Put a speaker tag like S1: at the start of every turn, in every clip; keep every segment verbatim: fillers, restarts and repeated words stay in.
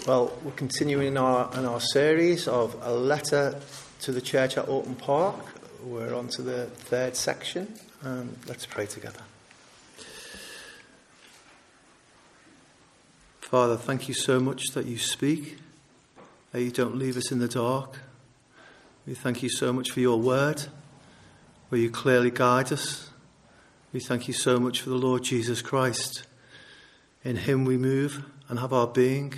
S1: Well, we're continuing in our, in our series of a letter to the church at Alton Park. We're on to the third section, and let's pray together. Father, thank you so much that you speak, that you don't leave us in the dark. We thank you so much for your word, where you clearly guide us. We thank you so much for the Lord Jesus Christ. In him we move and have our being.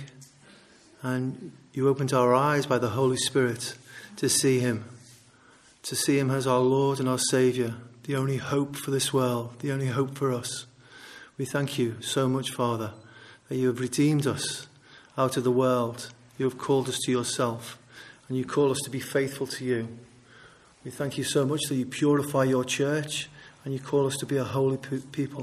S1: And you opened our eyes by the Holy Spirit to see him, to see him as our Lord and our Saviour, the only hope for this world, the only hope for us. We thank you so much, Father, that you have redeemed us out of the world. You have called us to yourself, and you call us to be faithful to you. We thank you so much that you purify your church, and you call us to be a holy people.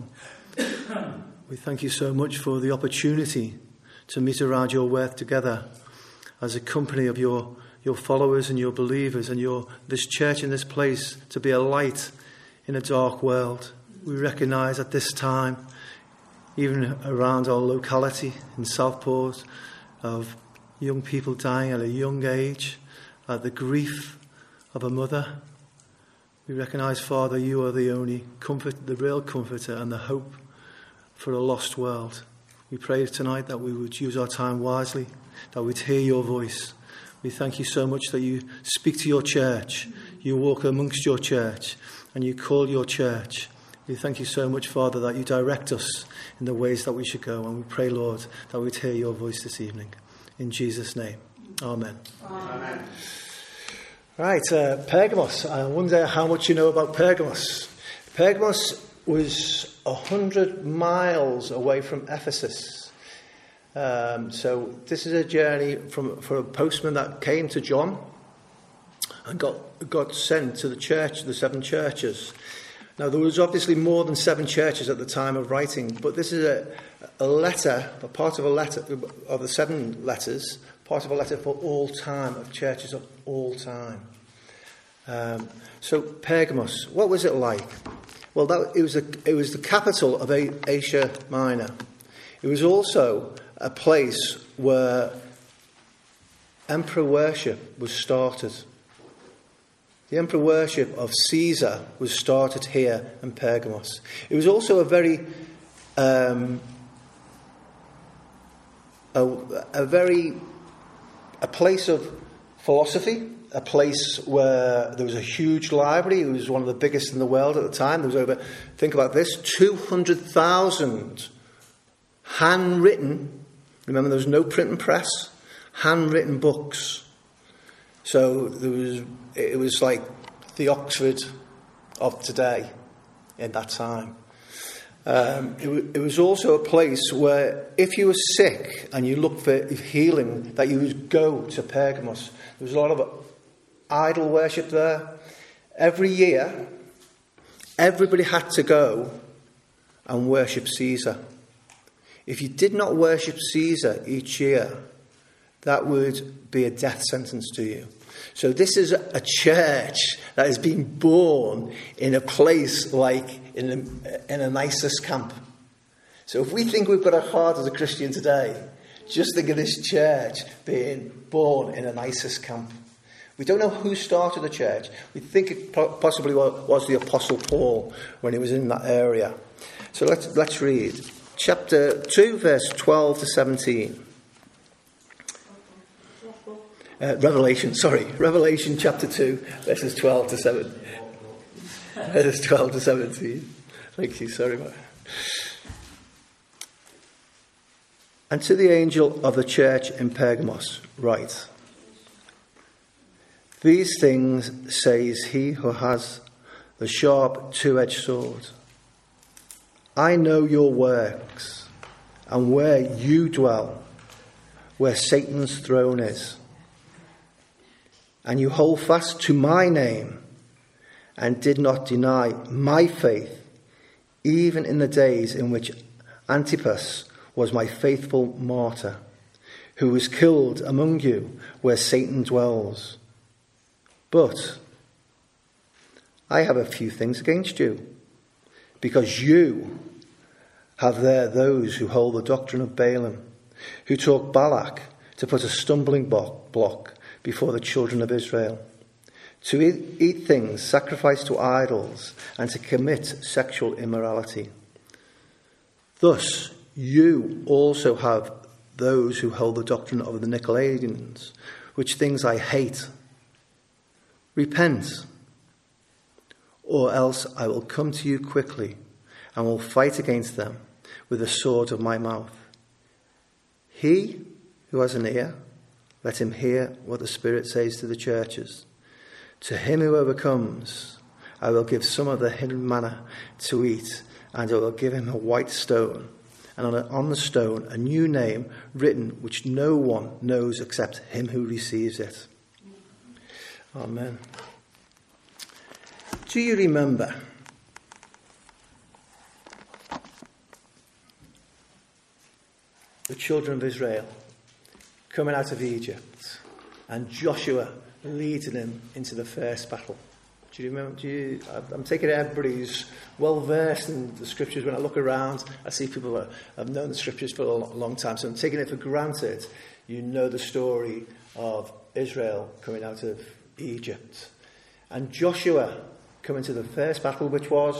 S1: We thank you so much for the opportunity to meet around your word together as a company of your, your followers and your believers, and your this church in this place to be a light in a dark world. We recognise at this time, even around our locality in Southport, of young people dying at a young age, at the grief of a mother. We recognise, Father, you are the only comfort, the real comforter and the hope for a lost world. We pray tonight that we would use our time wisely, that we'd hear your voice. We thank you so much that you speak to your church, you walk amongst your church, and you call your church. We thank you so much, Father, that you direct us in the ways that we should go. And we pray, Lord, that we'd hear your voice this evening. In Jesus' name, amen.
S2: Amen.
S1: Right, uh, Pergamos. I wonder how much you know about Pergamos. Pergamos was a hundred miles away from Ephesus. Um, so this is a journey from for a postman that came to John and got got sent to the church, the seven churches. Now, there was obviously more than seven churches at the time of writing, but this is a, a letter, a part of a letter of the seven letters, part of a letter for all time, of churches of all time. Um, so Pergamos, what was it like? Well, that, it was a, it was the capital of Asia Minor. It was also a place where emperor worship was started. The emperor worship of Caesar was started here in Pergamos. It was also a very, um, a, a very, a place of philosophy. A place where there was a huge library. It was one of the biggest in the world at the time. There was over, think about this, two hundred thousand handwritten, remember there was no printing press, handwritten books. So there was, it was like the Oxford of today in that time. Um, it, it was also a place where if you were sick and you looked for healing, that you would go to Pergamos. There was a lot of idol worship there. Every year, everybody had to go and worship Caesar. If you did not worship Caesar each year, that would be a death sentence to you. So this is a church that has been born in a place like in a, in an ISIS camp. So if we think we've got a heart as a Christian today, just think of this church being born in an ISIS camp. We don't know who started the church. We think it possibly was the Apostle Paul when he was in that area. So let's let's read chapter two, verse twelve to seventeen. Uh, Revelation, sorry, Revelation chapter two, verses twelve to seven. Verses twelve to seventeen. Thank you. Sorry about that. And to the angel of the church in Pergamos, write. These things says he who has the sharp two-edged sword. I know your works and where you dwell, where Satan's throne is. And you hold fast to my name and did not deny my faith, even in the days in which Antipas was my faithful martyr, who was killed among you where Satan dwells. But I have a few things against you, because you have there those who hold the doctrine of Balaam, who taught Balak to put a stumbling block before the children of Israel, to eat, eat things sacrificed to idols, and to commit sexual immorality. Thus, you also have those who hold the doctrine of the Nicolaitans, which things I hate. Repent, or else I will come to you quickly and will fight against them with the sword of my mouth. He who has an ear, let him hear what the Spirit says to the churches. To him who overcomes, I will give some of the hidden manna to eat, and I will give him a white stone, and on the stone a new name written which no one knows except him who receives it. Amen. Do you remember the children of Israel coming out of Egypt and Joshua leading them into the first battle? Do you remember? Do you, I'm taking everybody's well versed in the scriptures. When I look around, I see people that have known the scriptures for a long time. So I'm taking it for granted. You know the story of Israel coming out of Egypt. And Joshua coming to the first battle, which was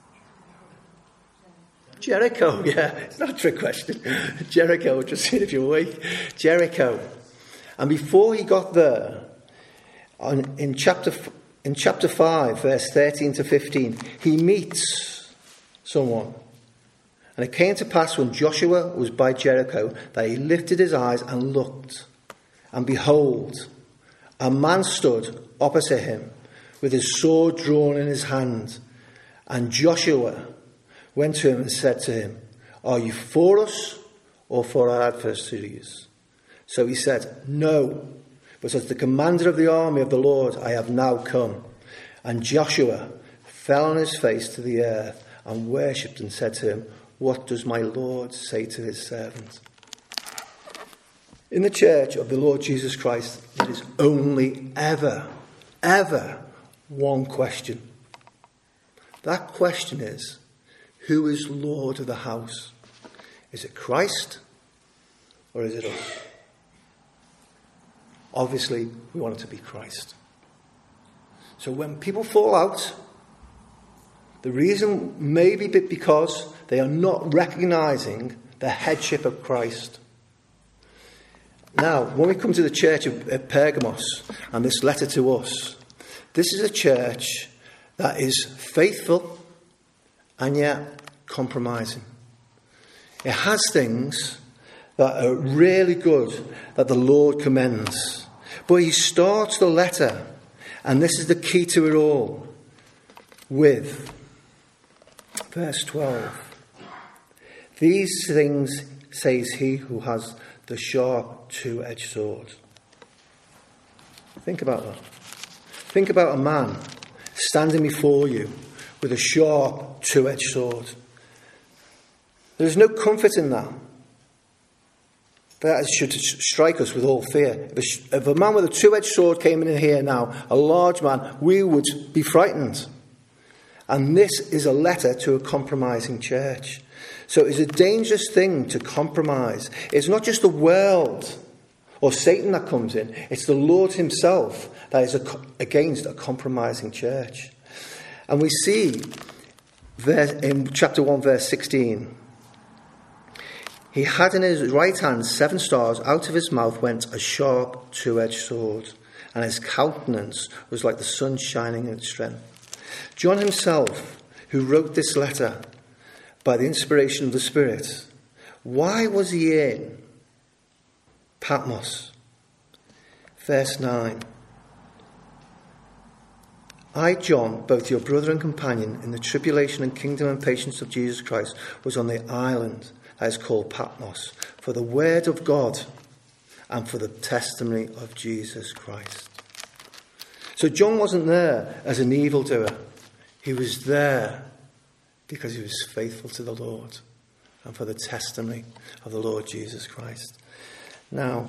S1: Jericho. Yeah, it's not a trick question. Jericho, just see if you're awake. Jericho. And before he got there, on, in chapter in chapter five, verse thirteen to fifteen, he meets someone. And it came to pass when Joshua was by Jericho that he lifted his eyes and looked, and behold, a man stood opposite him with his sword drawn in his hand. And Joshua went to him and said to him, "Are you for us or for our adversaries?" So he said, "No, but as the commander of the army of the Lord I have now come." And Joshua fell on his face to the earth and worshipped and said to him, "What does my Lord say to his servant?" In the church of the Lord Jesus Christ, there is only ever, ever one question. That question is, who is Lord of the house? Is it Christ or is it us? Obviously, we want it to be Christ. So when people fall out, the reason may be because they are not recognizing the headship of Christ. Now, when we come to the church of Pergamos and this letter to us, this is a church that is faithful and yet compromising. It has things that are really good that the Lord commends. But he starts the letter, and this is the key to it all, with verse twelve. These things says he who has the sharp two-edged sword. Think about that. Think about a man standing before you with a sharp two-edged sword. There is no comfort in that. That should strike us with all fear. If a man with a two-edged sword came in here now, a large man, we would be frightened. And this is a letter to a compromising church. So it's a dangerous thing to compromise. It's not just the world or Satan that comes in. It's the Lord himself that is against a compromising church. And we see in chapter one, verse sixteen, he had in his right hand seven stars. Out of his mouth went a sharp two-edged sword, and his countenance was like the sun shining in its strength. John himself, who wrote this letter by the inspiration of the Spirit, why was he in Patmos? Verse nine. I, John, both your brother and companion in the tribulation and kingdom and patience of Jesus Christ, was on the island that is called Patmos for the word of God and for the testimony of Jesus Christ. So John wasn't there as an evildoer. He was there because he was faithful to the Lord and for the testimony of the Lord Jesus Christ. Now,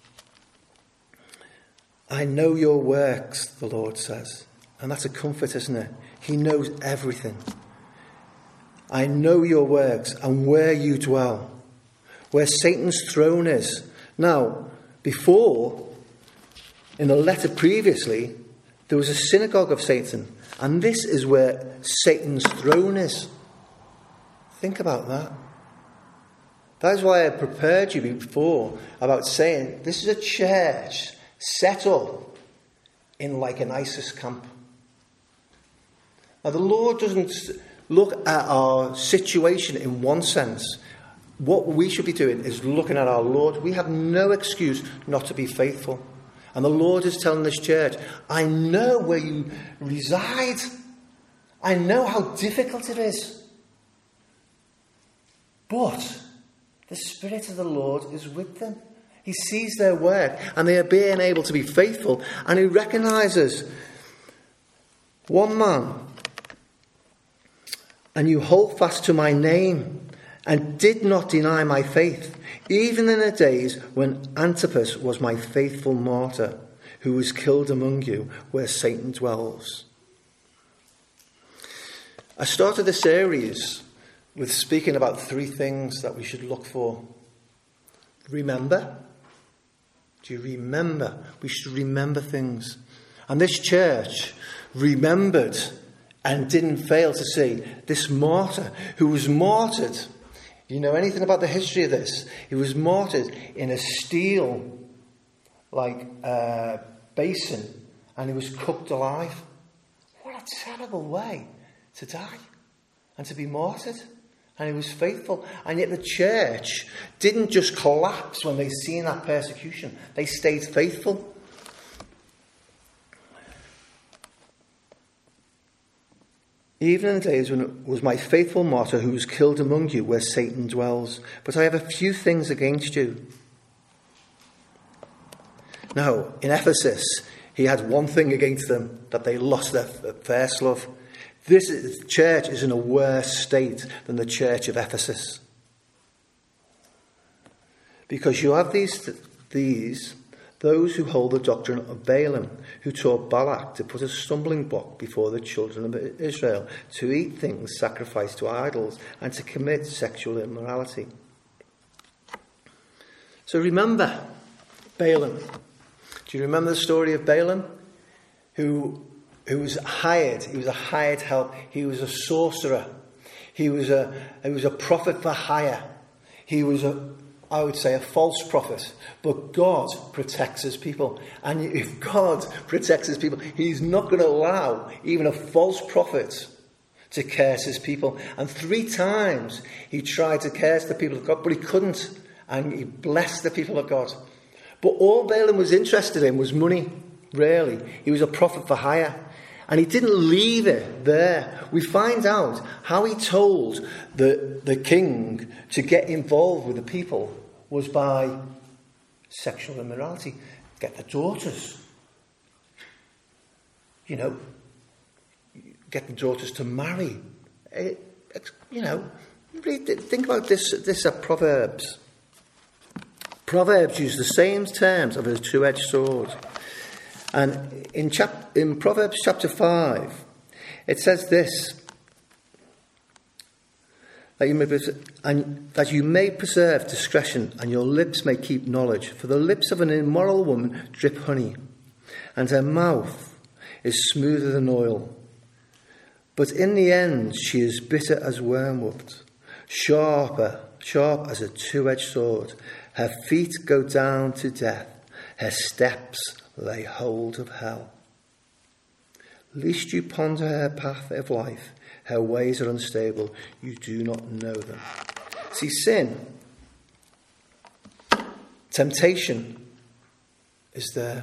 S1: I know your works, the Lord says. And that's a comfort, isn't it? He knows everything. I know your works and where you dwell, where Satan's throne is. Now, before, in the letter previously, there was a synagogue of Satan. And this is where Satan's throne is. Think about that. That is why I prepared you before about saying this is a church set up in like an ISIS camp. Now the Lord doesn't look at our situation in one sense. What we should be doing is looking at our Lord. We have no excuse not to be faithful. And the Lord is telling this church, I know where you reside. I know how difficult it is. But the Spirit of the Lord is with them. He sees their work and they are being able to be faithful. And he recognises one man. And you hold fast to my name and did not deny my faith, even in the days when Antipas was my faithful martyr, who was killed among you where Satan dwells. I started this series with speaking about three things that we should look for. Remember. Do you remember? We should remember things. And this church remembered and didn't fail to see this martyr who was martyred. You know anything about the history of this? He was martyred in a steel like uh, basin, and he was cooked alive. What a terrible way to die and to be martyred. And he was faithful. And yet the church didn't just collapse when they seen that persecution. They stayed faithful. Even in the days when it was my faithful martyr who was killed among you where Satan dwells. But I have a few things against you. Now, in Ephesus, he had one thing against them, that they lost their first love. This is, church is in a worse state than the church of Ephesus. Because you have these, these those who hold the doctrine of Balaam, who taught Balak to put a stumbling block before the children of Israel, to eat things sacrificed to idols, and to commit sexual immorality. So remember Balaam. Do you remember the story of Balaam? Who, who was hired, he was a hired help, he was a sorcerer, he was a, he was a prophet for hire, he was a I would say a false prophet, but God protects his people. And if God protects his people, he's not going to allow even a false prophet to curse his people. And three times he tried to curse the people of God, but he couldn't. And he blessed the people of God. But all Balaam was interested in was money, really. He was a prophet for hire. And he didn't leave it there. We find out how he told the, the king to get involved with the people was by sexual immorality. Get the daughters. You know, get the daughters to marry. It, you know, read, think about this, this uh, Proverbs. Proverbs use the same terms of a two-edged sword. And in, chap- in Proverbs chapter five, it says this, that you, may pres- and that you may preserve discretion, and your lips may keep knowledge. For the lips of an immoral woman drip honey, and her mouth is smoother than oil. But in the end she is bitter as wormwood, sharper, sharp as a two-edged sword. Her feet go down to death, her steps lay hold of hell. Lest you ponder her path of life, her ways are unstable, you do not know them. See, sin, temptation is there.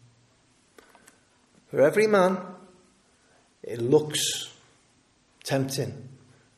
S1: For every man, it looks tempting,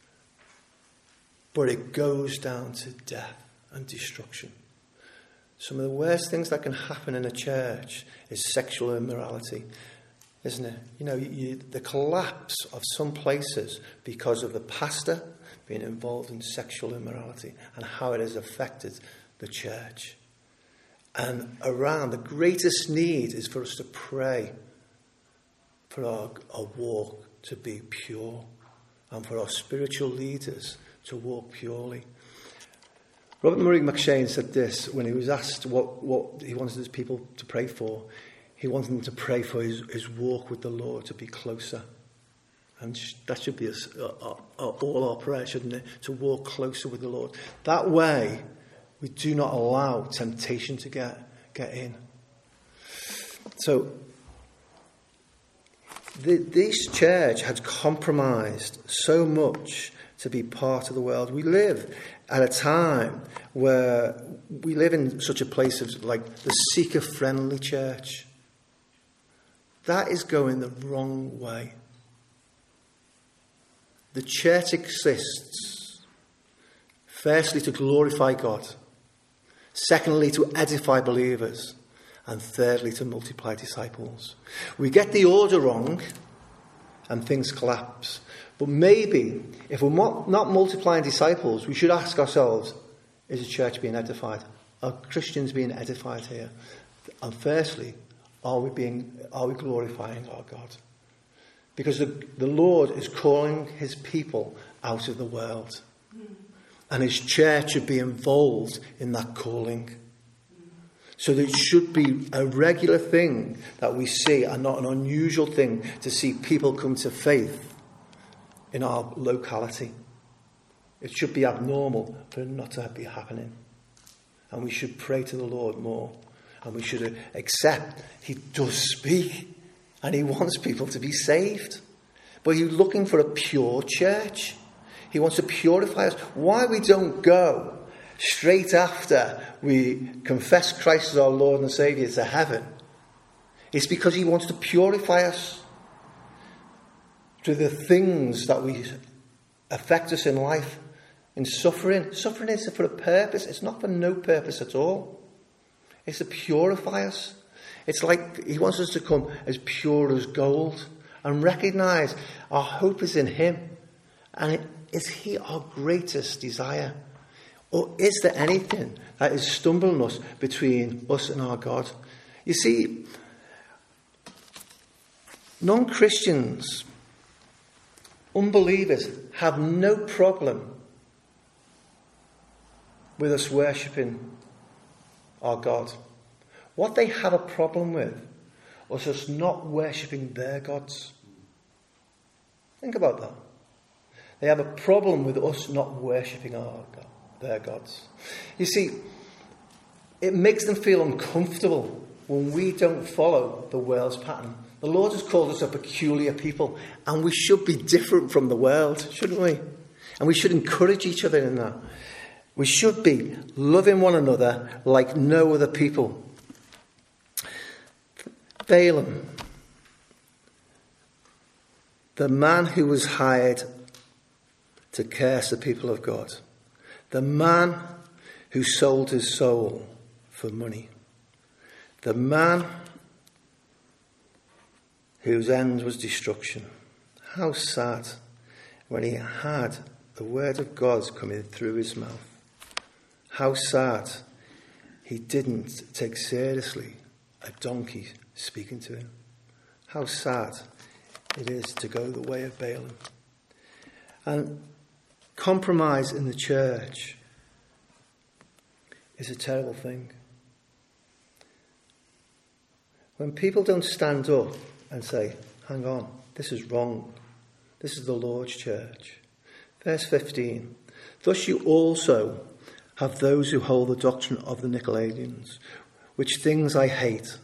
S1: but it goes down to death and destruction. Some of the worst things that can happen in a church is sexual immorality, isn't it? You know, you, the collapse of some places because of the pastor being involved in sexual immorality and how it has affected the church. And around, the greatest need is for us to pray for our, our walk to be pure and for our spiritual leaders to walk purely. Robert Murray McShane said this when he was asked what, what he wanted his people to pray for. He wanted them to pray for his, his walk with the Lord to be closer. And sh- that should be a, a, a, all our prayer, shouldn't it? To walk closer with the Lord. That way, we do not allow temptation to get, get in. So, the, this church had compromised so much to be part of the world. We live at a time where we live in such a place of like the seeker-friendly church. That is going the wrong way. The church exists, firstly, to glorify God, secondly, to edify believers, and thirdly, to multiply disciples. We get the order wrong, and things collapse. But maybe, if we're not multiplying disciples, we should ask ourselves, is the church being edified? Are Christians being edified here? And firstly, are we being, are we glorifying our God? Because the, the Lord is calling his people out of the world. And his church should be involved in that calling. So that it should be a regular thing that we see and not an unusual thing to see people come to faith in our locality. It should be abnormal for it not to be happening. And we should pray to the Lord more. And we should accept he does speak. And he wants people to be saved. But he's looking for a pure church. He wants to purify us. Why we don't go straight after we confess Christ as our Lord and Saviour to heaven, it's because he wants to purify us through the things that we affect us in life. In suffering. Suffering is for a purpose. It's not for no purpose at all. It's to purify us. It's like he wants us to come as pure as gold and recognise our hope is in him. And is he our greatest desire? Or is there anything that is stumbling us between us and our God? You see, non-Christians, unbelievers, have no problem with us worshipping our God. What they have a problem with is us not worshipping their gods. Think about that. They have a problem with us not worshipping our God, their gods. You see, it makes them feel uncomfortable when we don't follow the world's pattern. The Lord has called us a peculiar people, and we should be different from the world, shouldn't we? And we should encourage each other in that. We should be loving one another like no other people. Balaam, the man who was hired to curse the people of God, the man who sold his soul for money, the man whose end was destruction. How sad when he had the word of God coming through his mouth. How sad he didn't take seriously a donkey speaking to him. How sad it is to go the way of Balaam. And compromise in the church is a terrible thing. When people don't stand up and say, hang on, this is wrong. This is the Lord's church. Verse fifteen. Thus you also have those who hold the doctrine of the Nicolaitans, which things I hate.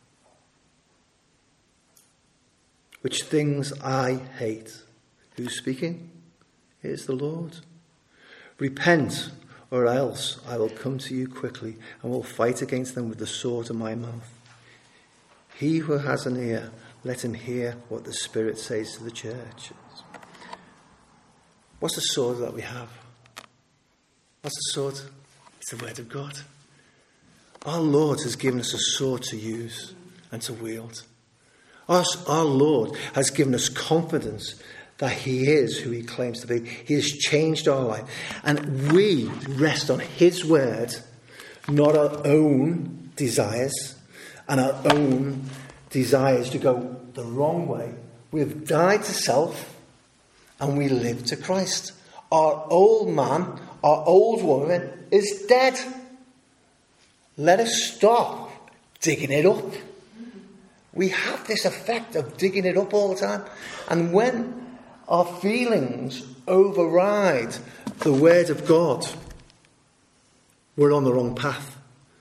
S1: Which things I hate. Who's speaking? It is the Lord. Repent, or else I will come to you quickly and will fight against them with the sword of my mouth. He who has an ear, let him hear what the Spirit says to the churches. What's the sword that we have? What's the sword? It's the word of God. Our Lord has given us a sword to use and to wield. Our, our Lord has given us confidence that he is who he claims to be. He has changed our life. And we rest on his word, not our own desires and our own desires to go the wrong way. We've died to self and we live to Christ. Our old man, our old woman is dead. Let us stop digging it up. We have this effect of digging it up all the time. And when our feelings override the word of God, we're on the wrong path.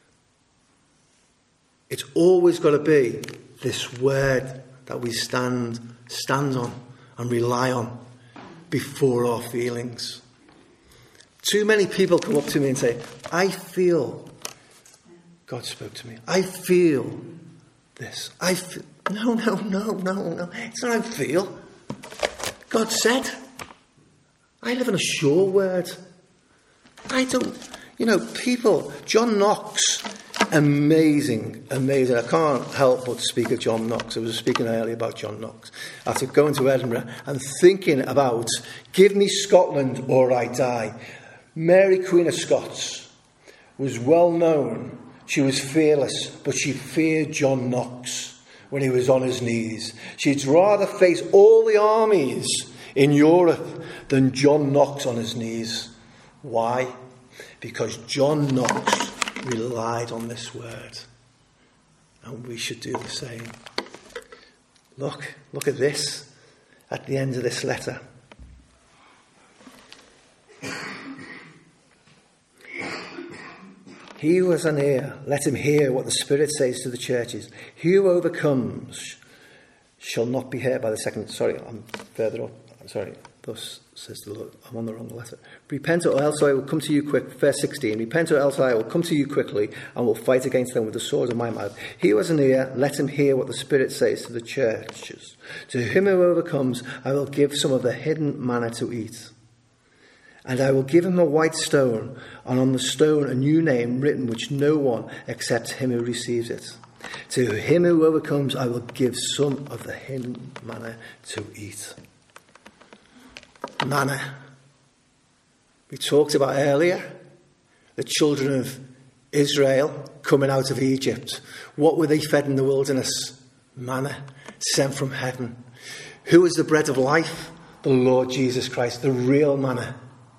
S1: It's always got to be this word that we stand, stand on and rely on before our feelings. Too many people come up to me and say, I feel God spoke to me. I feel this. I feel. No, no, no, no, no. It's not I feel. God said. I live in a sure word. I don't, you know, people, John Knox, amazing, amazing. I can't help but speak of John Knox. I was speaking earlier about John Knox. After going to Edinburgh and thinking about, give me Scotland or I die. Mary, Queen of Scots, was well known. She was fearless, but she feared John Knox when he was on his knees. She'd rather face all the armies in Europe than John Knox on his knees. Why? Because John Knox relied on this word. And we should do the same. Look, look at this at the end of this letter. He who has an ear, let him hear what the Spirit says to the churches. He who overcomes shall not be hurt by the second. Sorry, I'm further up. I'm sorry. Thus says the Lord. I'm on the wrong letter. Repent or else I will come to you quick. Verse sixteen. Repent or else I will come to you quickly and will fight against them with the sword of my mouth. He who has an ear, let him hear what the Spirit says to the churches. To him who overcomes, I will give some of the hidden manna to eat. And I will give him a white stone, and on the stone a new name written which no one except him who receives it. To him who overcomes, I will give some of the hidden manna to eat. Manna. We talked about earlier the children of Israel coming out of Egypt. What were they fed in the wilderness? Manna, sent from heaven. Who is the bread of life? The Lord Jesus Christ, the real manna.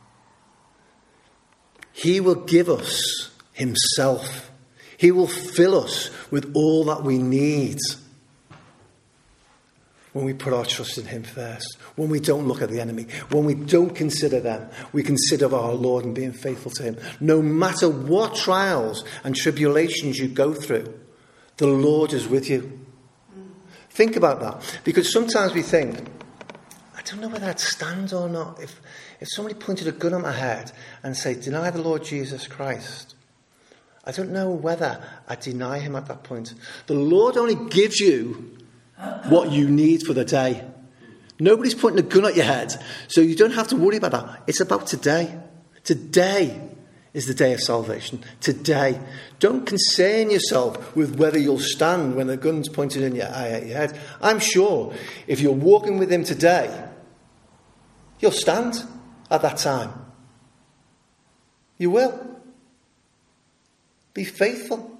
S1: He will give us himself. He will fill us with all that we need when we put our trust in him first. When we don't look at the enemy. When we don't consider them. We consider our Lord and being faithful to him. No matter what trials and tribulations you go through, the Lord is with you. Think about that. Because sometimes we think, I don't know whether I'd stand or not. If if somebody pointed a gun at my head and said, deny the Lord Jesus Christ, I don't know whether I'd deny him at that point. The Lord only gives you what you need for the day. Nobody's pointing a gun at your head, so you don't have to worry about that. It's about today. Today is the day of salvation. Today. Don't concern yourself with whether you'll stand when the gun's pointed in your eye at your head. I'm sure if you're walking with him today, you'll stand at that time. You will. Be faithful.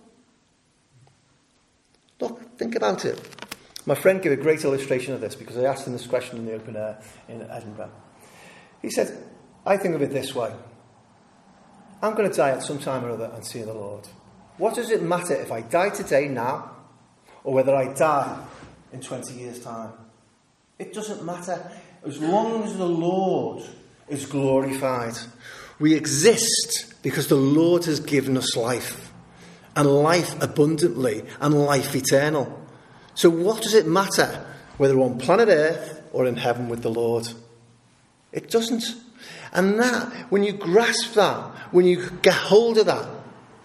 S1: Look, think about it. My friend gave a great illustration of this because I asked him this question in the open air in Edinburgh. He said, I think of it this way. I'm going to die at some time or other and see the Lord. What does it matter if I die today now or whether I die in twenty years' time? It doesn't matter as long as the Lord is glorified. We exist because the Lord has given us life, and life abundantly, and life eternal. So what does it matter whether we're on planet Earth or in heaven with the Lord? It doesn't. And that, when you grasp that, when you get hold of that,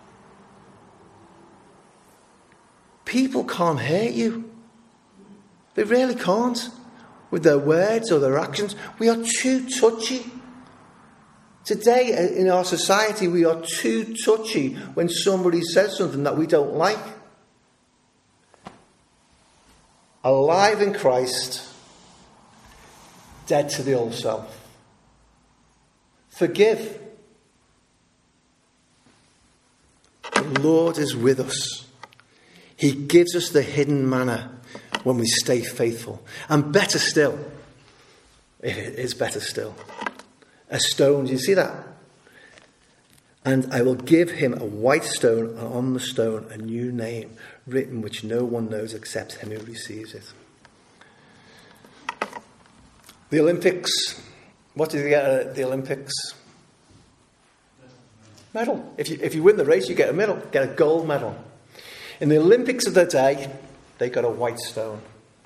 S1: people can't hurt you. They really can't. With their words or their actions. We are too touchy. Today in our society we are too touchy when somebody says something that we don't like. Alive in Christ, dead to the old self. Forgive. The Lord is with us. He gives us the hidden manna when we stay faithful. And better still, it is better still, a stone, do you see that? And I will give him a white stone, and on the stone a new name written which no one knows except him who receives it. The Olympics. What did you get at the Olympics? Medal. If you, if you win the race, you get a medal, get a gold medal. In the Olympics of the day, they got a white stone.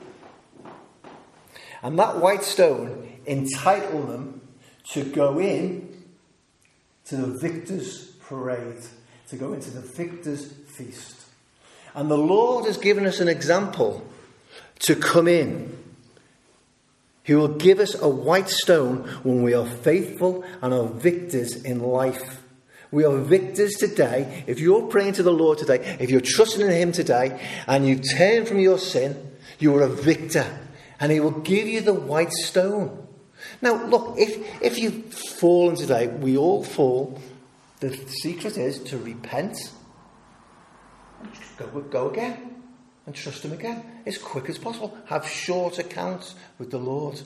S1: And that white stone entitled them to go in to the victor's parade, to go into the victor's feast. And the Lord has given us an example to come in. He will give us a white stone when we are faithful and are victors in life. We are victors today. If you're praying to the Lord today, if you're trusting in him today, and you turn from your sin, you are a victor. And he will give you the white stone. Now, look, if, if you've fallen today, we all fall. The secret is to repent and just go, go again and trust him again as quick as possible. Have short accounts with the Lord.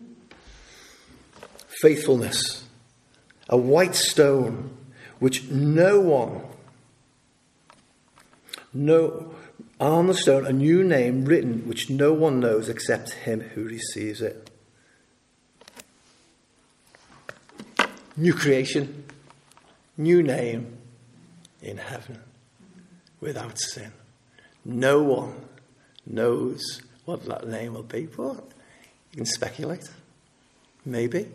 S1: Faithfulness. A white stone which no one, no, on the stone, a new name written which no one knows except him who receives it. New creation, new name in heaven without sin. No one knows what that name will be, but you can speculate. Maybe.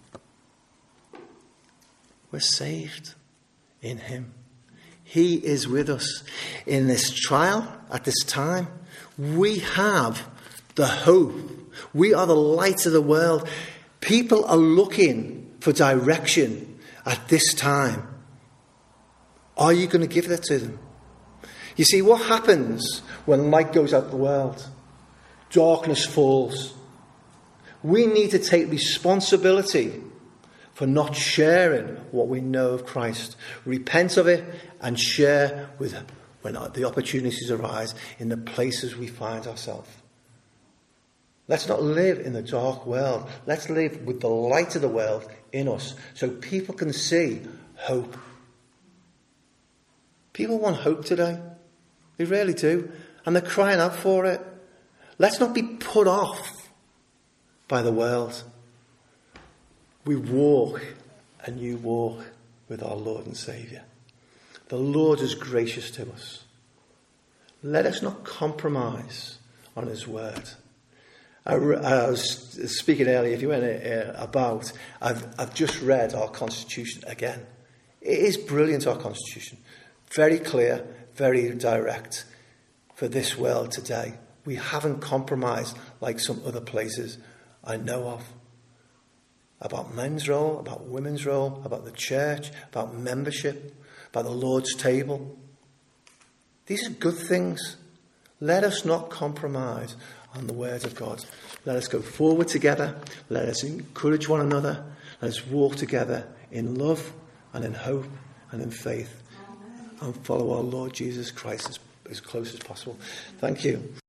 S1: We're saved in him. He is with us in this trial at this time. We have the hope. We are the light of the world. People are looking for direction at this time. Are you going to give that to them? You see, what happens when light goes out of the world? Darkness falls. We need to take responsibility for not sharing what we know of Christ. Repent of it and share with when the opportunities arise in the places we find ourselves. Let's not live in the dark world. Let's live with the light of the world in us so people can see hope. People want hope today. They really do. And they're crying out for it. Let's not be put off by the world. We walk a new walk with our Lord and Saviour. The Lord is gracious to us. Let us not compromise on his word. I, I was speaking earlier, if you went uh, about, I've, I've just read our Constitution again. It is brilliant, our Constitution. Very clear, very direct for this world today. We haven't compromised like some other places I know of. About men's role, about women's role, about the church, about membership, about the Lord's table. These are good things. Let us not compromise on the word of God. Let us go forward together. Let us encourage one another. Let us walk together in love and in hope and in faith. And follow our Lord Jesus Christ as, as close as possible. Thank you.